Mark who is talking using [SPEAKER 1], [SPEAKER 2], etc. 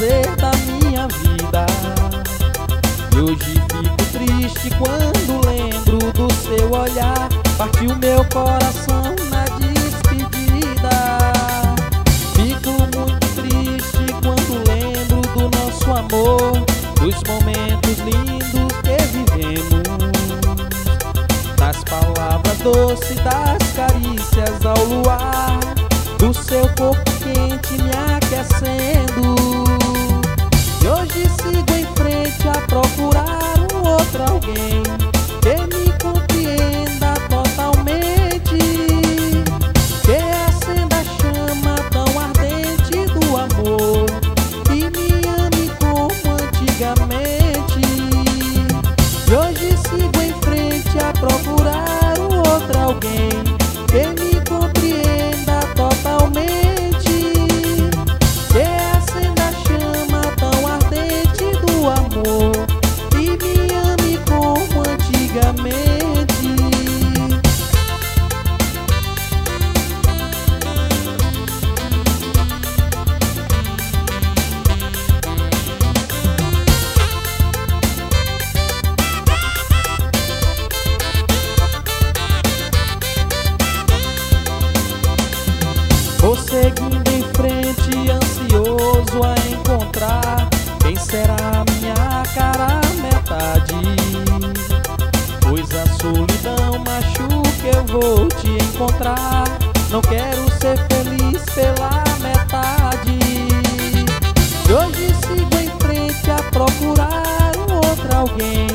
[SPEAKER 1] prazer da minha vida. E hoje fico triste quando lembro do seu olhar. Partiu meu coração na despedida. Fico muito triste quando lembro do nosso amor, dos momentos lindos que vivemos, das palavras doces, das carícias ao luar, do seu corpo quente me aquecendo. E hoje sigo em frente a procurar um outro alguém que me compreenda totalmente, que acenda a chama tão ardente do amor e me ame como antigamente. E hoje sigo em frente a procurar um outro alguém que me compreenda totalmente, que acenda a chama tão ardente do amor e me ame como antigamente. Vou seguindo em frente, ansioso a encontrar quem será minha cara metade, pois a solidão machuca, eu vou te encontrar. Não quero ser feliz pela metade. E hoje sigo em frente a procurar um outro alguém